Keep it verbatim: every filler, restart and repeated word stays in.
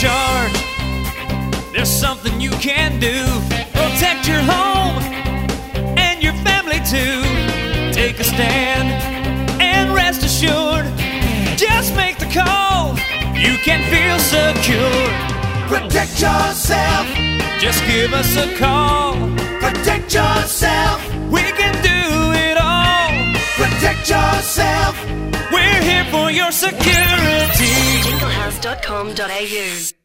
charge. There's something you can do. Protect your home and your family too. Take a stand and rest assured. Just make the call. You can feel secure. Protect yourself. Just give us a call. Protect yourself. We can do it all. Protect yourself. We're here for your security. jingle house dot com dot a u